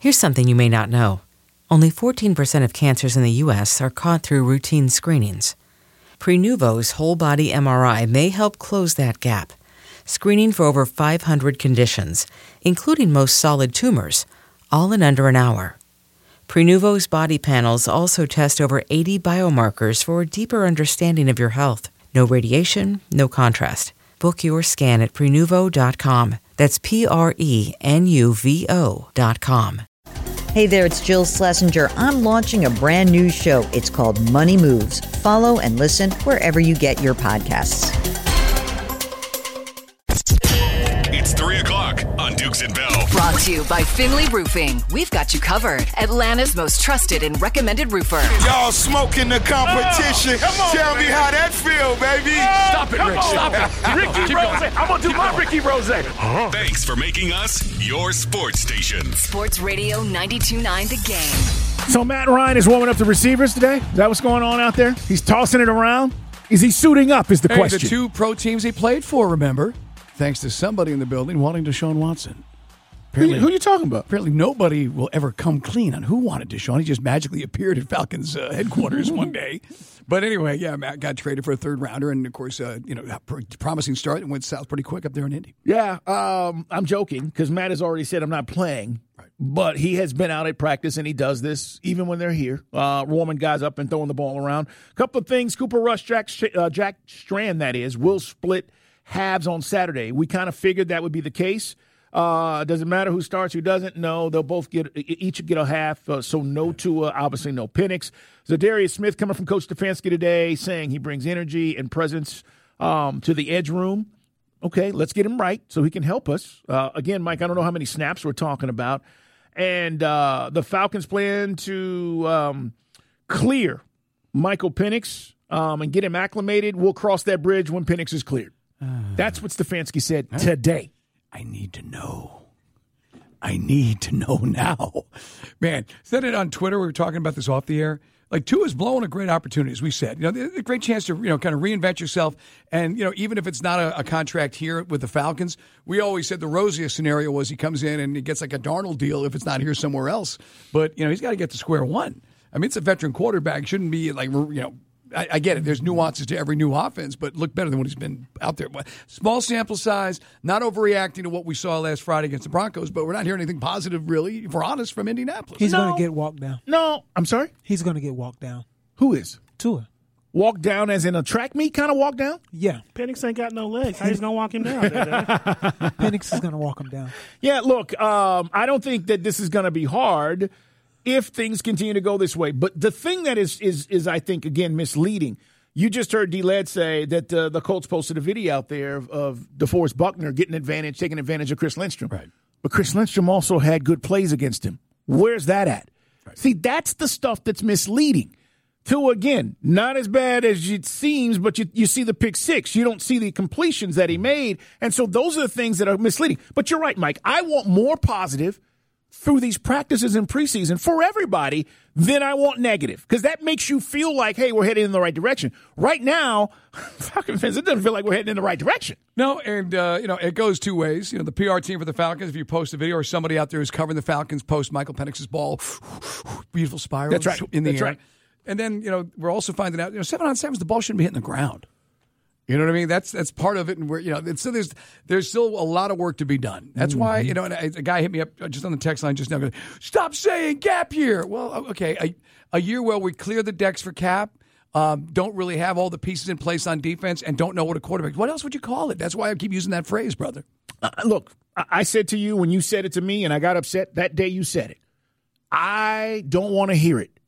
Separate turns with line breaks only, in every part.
Here's something you may not know. Only 14% of cancers in the U.S. are caught through routine screenings. Prenuvo's whole-body MRI may help close that gap, screening for over 500 conditions, including most solid tumors, all in under an hour. Prenuvo's body panels also test over 80 biomarkers for a deeper understanding of your health. No radiation, no contrast. Book your scan at Prenuvo.com. That's Prenuvo.com.
Hey there, it's Jill Schlesinger. I'm launching a brand new show. It's called Money Moves. Follow and listen wherever you get your podcasts.
It's 3 o'clock on Dukes and Bell.
Brought to you by Finley Roofing. We've got you covered. Atlanta's most trusted and recommended roofer.
Y'all smoking the competition. Tell me how that feel, baby.
Stop it, Rick. Stop it. Ricky Rose. I'm going to do my Ricky Rose.
Thanks for making us your sports station.
Sports Radio 92.9 The Game.
So Matt Ryan is warming up the receivers today? Is that what's going on out there? He's tossing it around? Is he suiting up is the question.
The two pro teams he played for, remember? Thanks to somebody in the building wanting Deshaun Watson.
Who are you talking about?
Apparently nobody will ever come clean on who wanted Deshaun. He just magically appeared at Falcons headquarters one day. But anyway, yeah, Matt got traded for a third rounder, and of course, promising start and went south pretty quick up there in Indy.
Yeah, I'm joking because Matt has already said I'm not playing. Right. But he has been out at practice, and he does this even when they're here, warming guys up and throwing the ball around. A couple of things, Cooper Rush, Jack Strand, that is, will split halves on Saturday. We kind of figured that would be the case. Doesn't matter who starts, who doesn't. No, they'll both each get a half. So no Tua, obviously no Penix. Zadarius Smith coming from Coach Stefanski today saying he brings energy and presence to the edge room. Okay, let's get him right so he can help us. Again, Mike, I don't know how many snaps we're talking about. And the Falcons plan to clear Michael Penix and get him acclimated. We'll cross that bridge when Penix is cleared. That's what Stefanski said today.
I need to know. I need to know now. Man, said it on Twitter. We were talking about this off the air. Like, Tua's blowing a great opportunity, as we said. A great chance to, kind of reinvent yourself. And, even if it's not a contract here with the Falcons, we always said the rosiest scenario was he comes in and he gets like a Darnold deal if it's not here somewhere else. But, he's got to get to square one. I mean, it's a veteran quarterback. Shouldn't be like, I get it. There's nuances to every new offense, but look better than what he's been out there. Small sample size, not overreacting to what we saw last Friday against the Broncos, but we're not hearing anything positive, really, if we're honest, from Indianapolis.
He's going to get walked down.
No, I'm sorry?
He's going to get walked down.
Who is?
Tua.
Walk down as in a track meet kind of walk down?
Yeah.
Penix ain't got no legs. How he's going to walk him down?
Penix is going to walk him down.
Yeah, look, I don't think that this is going to be hard if things continue to go this way. But the thing that is I think, again, misleading, you just heard D-Led say that the Colts posted a video out there of DeForest Buckner taking advantage of Chris Lindstrom.
Right.
But Chris Lindstrom also had good plays against him. Where's that at? Right. See, that's the stuff that's misleading. Tua, again, not as bad as it seems, but you see the pick six. You don't see the completions that he made. And so those are the things that are misleading. But you're right, Mike. I want more positive through these practices in preseason for everybody than I want negative, because that makes you feel like, hey, we're heading in the right direction. Right now, Falcon fans, it doesn't feel like we're heading in the right direction.
No, and, it goes two ways. The PR team for the Falcons, if you post a video or somebody out there who's covering the Falcons, post Michael Penix's ball, beautiful spiral in the air. Right. And then, we're also finding out, 7-on-7s, the ball shouldn't be hitting the ground. You know what I mean? That's part of it, and so there's still a lot of work to be done. That's why and a guy hit me up just on the text line just now. Going, stop saying gap year. Well, okay, a year where we clear the decks for cap, don't really have all the pieces in place on defense, and don't know what a quarterback. What else would you call it? That's why I keep using that phrase, brother.
Look, I said to you when you said it to me, and I got upset that day you said it. I don't want to hear it.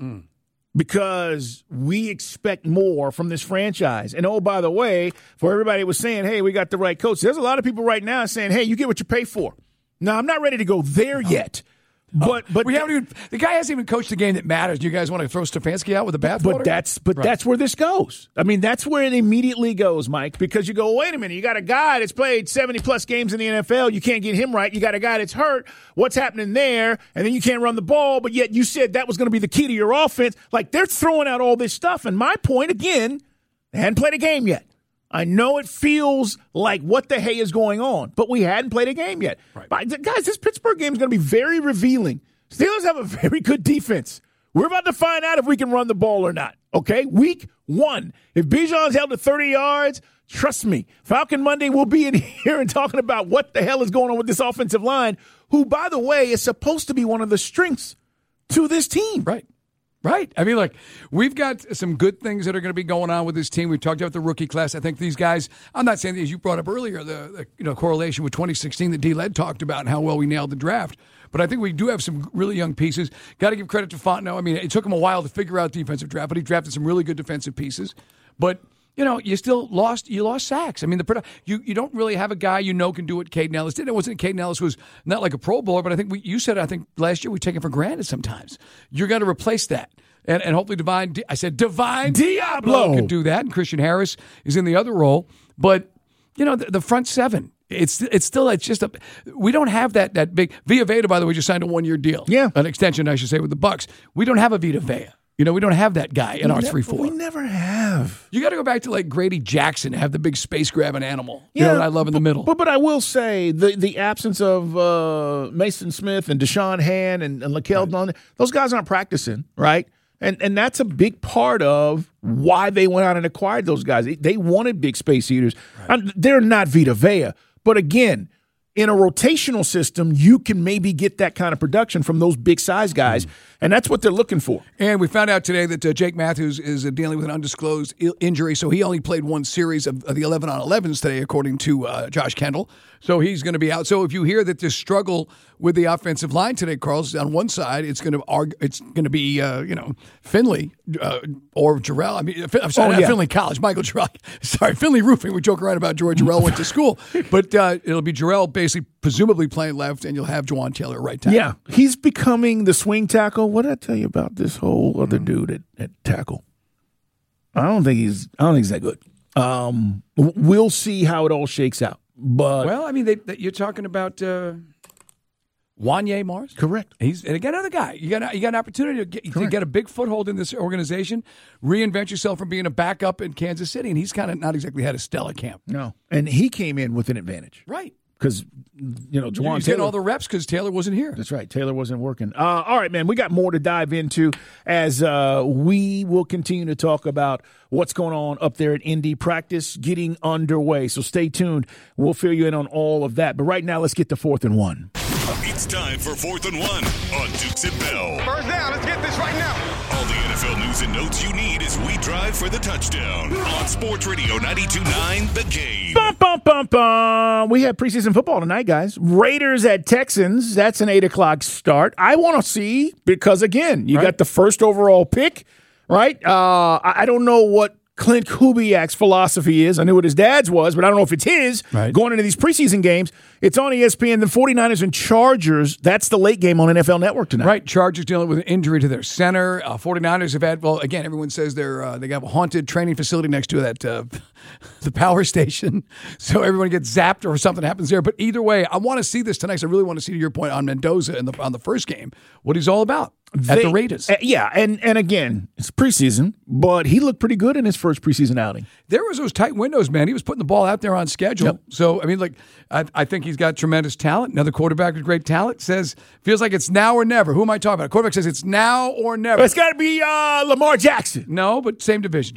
Because we expect more from this franchise. And, oh, by the way, for everybody that was saying, hey, we got the right coach, there's a lot of people right now saying, hey, you get what you pay for. Now, I'm not ready to go there yet. But
we haven't even, the guy hasn't even coached the game that matters. You guys want to throw Stefanski out with a bathwater?
That's where this goes. I mean, that's where it immediately goes, Mike, because you go, wait a minute, you got a guy that's played 70-plus games in the NFL. You can't get him right. You got a guy that's hurt. What's happening there? And then you can't run the ball, but yet you said that was going to be the key to your offense. Like, they're throwing out all this stuff. And my point, again, they hadn't played a game yet. I know it feels like what the hey is going on, but we hadn't played a game yet. Right. Guys, this Pittsburgh game is going to be very revealing Steelers have a very good defense. We're about to find out if we can run the ball or not, okay? Week 1. If Bijan's held to 30 yards, trust me, Falcon Monday will be in here and talking about what the hell is going on with this offensive line, who, by the way, is supposed to be one of the strengths to this team.
Right. I mean, look, we've got some good things that are going to be going on with this team. We've talked about the rookie class. I think these guys, I'm not saying, as you brought up earlier, the correlation with 2016 that D-Led talked about and how well we nailed the draft. But I think we do have some really young pieces. Got to give credit to Fontenot. I mean, it took him a while to figure out defensive draft, but he drafted some really good defensive pieces. But, you still lost sacks. I mean, you don't really have a guy can do what Caden Ellis did. It wasn't Caden Ellis was not like a Pro Bowler, but I think you said last year we take it for granted sometimes. You're going to replace that. And hopefully Divine Diablo can do that, and Christian Harris is in the other role. But, the front seven, it's we don't have that big. Vita Vea, by the way, just signed a 1-year deal.
Yeah.
An extension, I should say, with the Bucs. We don't have a Vita Vea. We don't have that guy in our 3-4.
We never have.
You got to go back to like Grady Jackson to have the big space grabbing animal. That I love in the middle.
But I will say the absence of Mason Smith and Deshaun Hand and Lakel Dunn, those guys aren't practicing, right? And that's a big part of why they went out and acquired those guys. They wanted big space eaters. Right. They're not Vita Vea. But again, in a rotational system, you can maybe get that kind of production from those big size guys, and that's what they're looking for.
And we found out today that Jake Matthews is dealing with an undisclosed injury, so he only played one series of the 11-on-11s today, according to Josh Kendall. So he's going to be out. So if you hear that there's struggle with the offensive line today, Carl's on one side, it's going to be Finley or Jarrell. I mean, I'm sorry, not Finley College, Michael Jarrell. Sorry, Finley Roofing. We joke around about George Jarrell went to school, but it'll be Jarrell basically presumably playing left, and you'll have Juwan Taylor right tackle.
Yeah, he's becoming the swing tackle. What did I tell you about this whole other dude at tackle? I don't think he's that good. We'll see how it all shakes out. But
I mean, you're talking about Wanye Morris,
correct?
And again, another guy. You got an opportunity to get a big foothold in this organization, reinvent yourself from being a backup in Kansas City, and he's kind of not exactly had a stellar camp.
No, and he came in with an advantage,
right?
Because Juwan Taylor
getting all the reps because Taylor wasn't here.
That's right. Taylor wasn't working. All right, man. We got more to dive into as we will continue to talk about what's going on up there at Indy. Practice getting underway. So stay tuned. We'll fill you in on all of that. But right now, let's get to 4th and 1.
It's time for 4th and 1 on Dukes and Bell.
First down. Let's get this right now.
All the NFL news and notes you need as we drive for the touchdown on Sports Radio 92.9 The Game.
Bum, bum, bum, bum. We have preseason football tonight, guys. Raiders at Texans. That's an 8 o'clock start. I want to see because, again, you got the first overall pick, right? I don't know what Clint Kubiak's philosophy is. I knew what his dad's was, but I don't know if it's his going into these preseason games. It's on ESPN. The 49ers and Chargers, that's the late game on NFL Network tonight.
Right. Chargers dealing with an injury to their center. 49ers have had, again, everyone says they got a haunted training facility next to that the power station. So everyone gets zapped or something happens there. But either way, I want to see this tonight. So I really want to see, to your point, on Mendoza on the first game, what he's all about. At the Raiders.
And again, it's preseason, but he looked pretty good in his first preseason outing.
There was those tight windows, man. He was putting the ball out there on schedule. Yep. So, I mean, I think he's got tremendous talent. Another quarterback with great talent feels like it's now or never. Who am I talking about? A quarterback says it's now or never.
It's got to be Lamar Jackson.
No, but same division.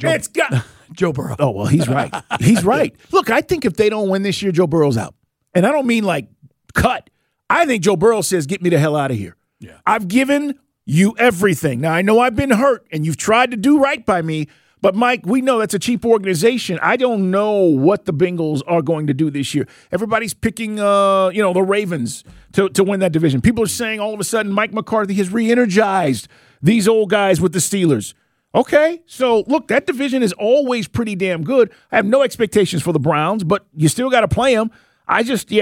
Joe Burrow.
Oh, well, he's right. He's right. Look, I think if they don't win this year, Joe Burrow's out. And I don't mean cut. I think Joe Burrow says, get me the hell out of here.
Yeah.
I've given you everything. Now, I know I've been hurt, and you've tried to do right by me, but, Mike, we know that's a cheap organization. I don't know what the Bengals are going to do this year. Everybody's picking, the Ravens to win that division. People are saying all of a sudden Mike McCarthy has re-energized these old guys with the Steelers. Okay, so, look, that division is always pretty damn good. I have no expectations for the Browns, but you still got to play them. I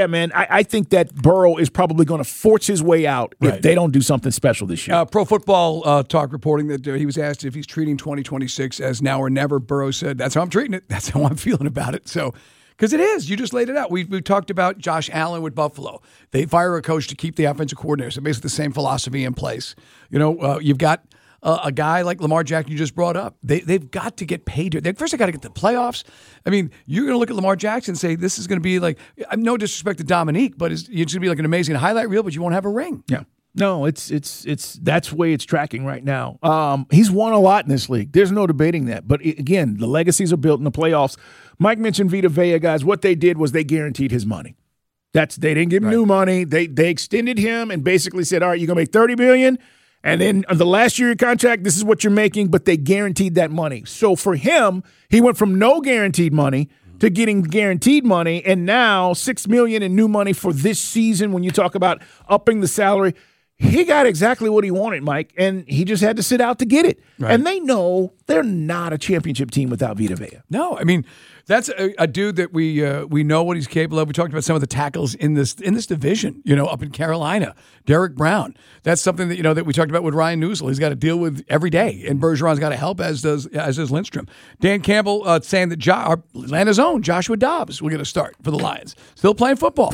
think that Burrow is probably going to force his way out if they don't do something special this year.
Pro Football Talk reporting that he was asked if he's treating 2026 as now or never. Burrow said, that's how I'm treating it. That's how I'm feeling about it. So, because it is. You just laid it out. We've talked about Josh Allen with Buffalo. They fire a coach to keep the offensive coordinator. So basically the same philosophy in place. You've got a guy like Lamar Jackson you just brought up. They've got to get paid. First, they got to get the playoffs. I mean, you're going to look at Lamar Jackson and say, this is going to be like, no disrespect to Dominique, but it's going to be like an amazing highlight reel, but you won't have a ring.
Yeah. No, it's that's the way it's tracking right now. He's won a lot in this league. There's no debating that. But again, the legacies are built in the playoffs. Mike mentioned Vita Vea, guys. What they did was they guaranteed his money. They didn't give him new money. They extended him and basically said, all right, you're gonna make $30 million, and then the last year of your contract, this is what you're making. But they guaranteed that money. So for him, he went from no guaranteed money to getting guaranteed money, and now $6 million in new money for this season. When you talk about upping the salary, he got exactly what he wanted, Mike, and he just had to sit out to get it. Right. And they know they're not a championship team without Vita Vea.
No, I mean, that's a dude that we know what he's capable of. We talked about some of the tackles in this division, up in Carolina. Derek Brown. That's something that that we talked about with Ryan Newsel. He's got to deal with every day, and Bergeron's got to help, as does Lindstrom. Dan Campbell saying that Atlanta's own Joshua Dobbs will get a start for the Lions. Still playing football.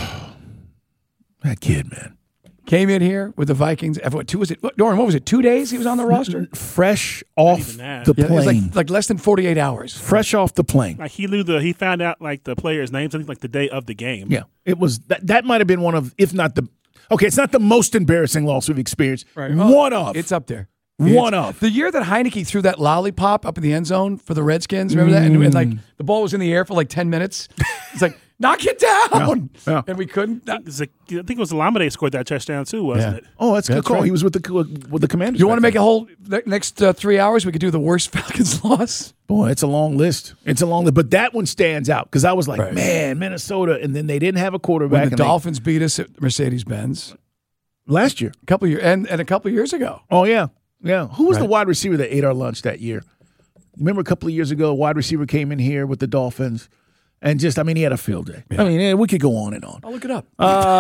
That kid, man.
Came in here with the Vikings. Doran, what was it, 2 days he was on the roster?
Fresh off the plane.
It was like less than 48 hours.
Fresh off the plane.
Like he found out like the players' names, I think like the day of the game.
Yeah. It was that might have been one of, if not the, okay, it's not the most embarrassing loss we've experienced.
Right.
One of.
It's up there.
One of.
The year that Heineke threw that lollipop up in the end zone for the Redskins, remember that? And like the ball was in the air for like 10 minutes. It's like, knock it down. Yeah. And we couldn't.
I think it was Lamade scored that touchdown too, wasn't it?
Oh, that's a good call. Right. He was with the Commanders.
You want to make a whole next 3 hours? We could do the worst Falcons loss.
Boy, it's a long list. But that one stands out because I was like, man, Minnesota, and then they didn't have a quarterback.
When the Dolphins beat us at Mercedes-Benz
last year,
a couple of years, and a couple of years ago.
Oh yeah. Who was the wide receiver that ate our lunch that year? Remember a couple of years ago, a wide receiver came in here with the Dolphins. And he had a field day. Yeah. I mean, we could go on and on.
I'll look it up.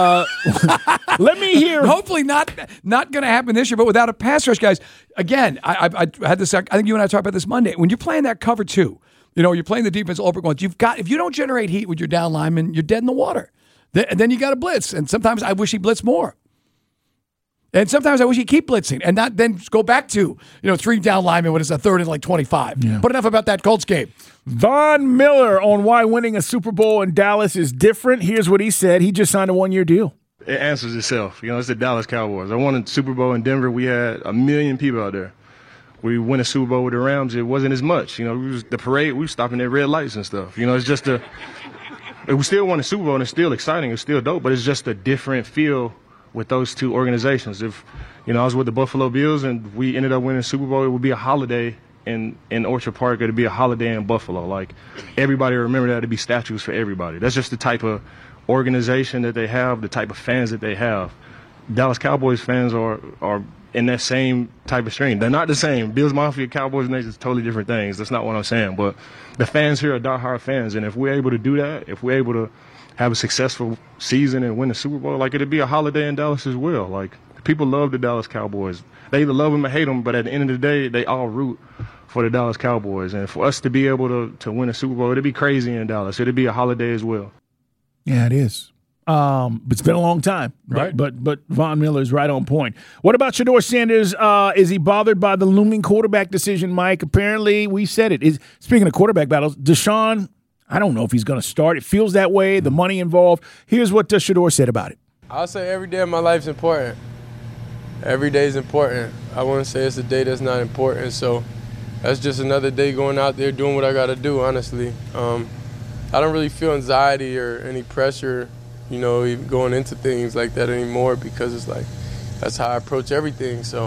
Let me hear.
Hopefully not going to happen this year, but without a pass rush, guys. Again, I had this. I think you and I talked about this Monday. When you're playing that cover two, you're playing the defense over once. If you don't generate heat with your down lineman, you're dead in the water. Then you got to blitz. And sometimes I wish he blitzed more. And sometimes I wish he'd keep blitzing and not then go back to, 3 down linemen when it's a third and like 25. Yeah. But enough about that Colts game.
Von Miller on why winning a Super Bowl in Dallas is different. Here's what he said. He just signed a 1-year deal.
It answers itself. It's the Dallas Cowboys. I won a Super Bowl in Denver. We had 1 million people out there. We win a Super Bowl with the Rams. It wasn't as much. The parade, we were stopping at red lights and stuff. It's just we still won a Super Bowl and it's still exciting. It's still dope, but it's just a different feel with those two organizations. If I was with the Buffalo Bills and we ended up winning the Super Bowl, it would be a holiday in Orchard Park. It'd be a holiday in Buffalo. Like everybody remember that. It'd be statues for everybody. That's just the type of organization that they have, the type of fans that they have. Dallas Cowboys fans are in that same type of stream. They're not the same. Bills Mafia, Cowboys Nation is totally different things. That's not what I'm saying. But the fans here are diehard fans, and if we're able to do that, if we're able to have a successful season and win the Super Bowl, like it'd be a holiday in Dallas as well. Like people love the Dallas Cowboys. They either love them or hate them, but at the end of the day, they all root for the Dallas Cowboys. And for us to be able to win a Super Bowl, it'd be crazy in Dallas. It'd be a holiday as well.
Yeah, it is. But it's been a long time.
Right.
But Von Miller is right on point. What about Shedeur Sanders? Is he bothered by the looming quarterback decision, Mike? Apparently, we said it. Speaking of quarterback battles, Deshaun, I don't know if he's going to start. It feels that way, the money involved. Here's what Shedeur said about it.
I'll say every day of my life is important. Every day is important. I wouldn't say it's a day that's not important. So that's just another day going out there doing what I got to do, honestly. I don't really feel anxiety or any pressure, even going into things like that anymore because it's like that's how I approach everything. So,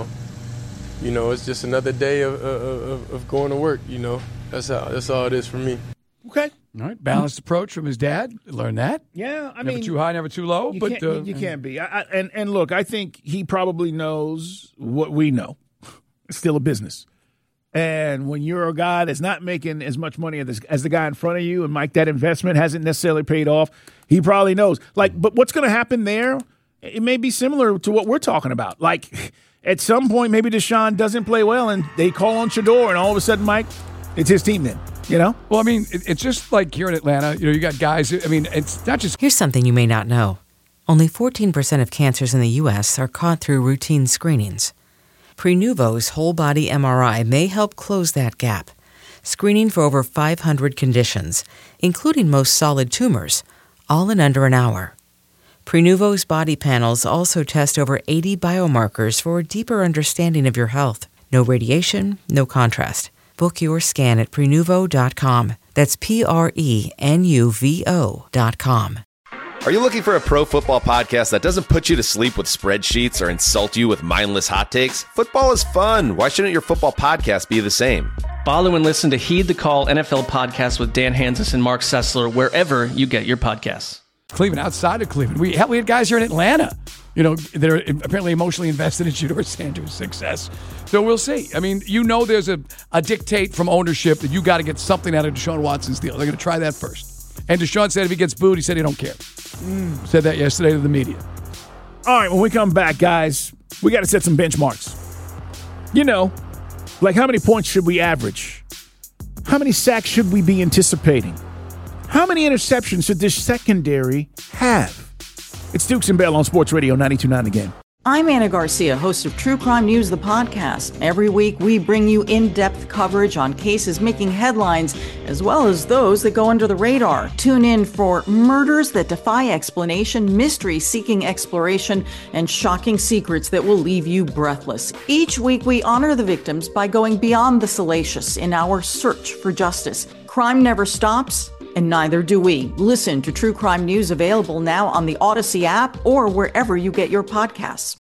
it's just another day of going to work, That's all it is for me.
Okay.
All right. Balanced approach from his dad. Learn that.
Yeah.
Never too high, never too low.
You can't be. And look, I think he probably knows what we know. It's still a business. And when you're a guy that's not making as much money as the guy in front of you, and Mike, that investment hasn't necessarily paid off, he probably knows. But what's going to happen there, it may be similar to what we're talking about. Like, at some point, maybe Deshaun doesn't play well, and they call on Shedeur, and all of a sudden, Mike, it's his team then.
Well, I mean, it's just like here in Atlanta, you got guys, it's not just.
Here's something you may not know. Only 14% of cancers in the U.S. are caught through routine screenings. Prenuvo's whole-body MRI may help close that gap, screening for over 500 conditions, including most solid tumors, all in under an hour. Prenuvo's body panels also test over 80 biomarkers for a deeper understanding of your health. No radiation, no contrast. Book your scan at Prenuvo.com. That's Prenuvo.com.
Are you looking for a pro football podcast that doesn't put you to sleep with spreadsheets or insult you with mindless hot takes? Football is fun. Why shouldn't your football podcast be the same?
Follow and listen to Heed the Call NFL podcast with Dan Hanzus and Mark Sessler wherever you get your podcasts.
Cleveland, outside of Cleveland. We had guys here in Atlanta, that are apparently emotionally invested in Shedeur Sanders' success. So we'll see. I mean, there's a dictate from ownership that you got to get something out of Deshaun Watson's deal. They're going to try that first. And Deshaun said if he gets booed, he said he don't care. Said that yesterday to the media.
All right, when we come back, guys, we got to set some benchmarks. Like how many points should we average? How many sacks should we be anticipating? How many interceptions should this secondary have? It's Dukes and Bell on Sports Radio 92.9 The Game.
I'm Anna Garcia, host of True Crime News, the podcast. Every week, we bring you in-depth coverage on cases making headlines, as well as those that go under the radar. Tune in for murders that defy explanation, mysteries seeking exploration, and shocking secrets that will leave you breathless. Each week, we honor the victims by going beyond the salacious in our search for justice. Crime never stops, and neither do we. Listen to True Crime News, available now on the Odyssey app or wherever you get your podcasts.